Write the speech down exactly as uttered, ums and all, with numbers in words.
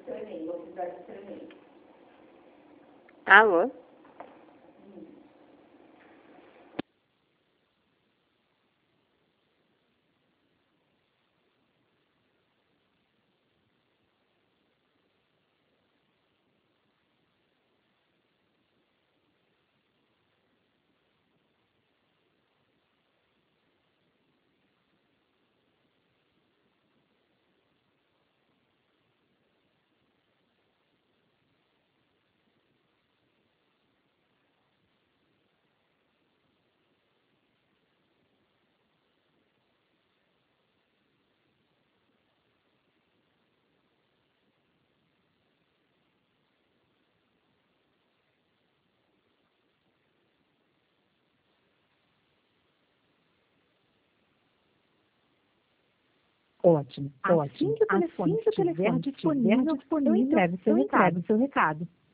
estranhei, vou precisar de estranhei. Alô? Ótimo, Assim ótimo. que o Assim telefone que o estiver telefone estiver disponível, eu disponível, entrego o seu eu entrego recado. o seu recado.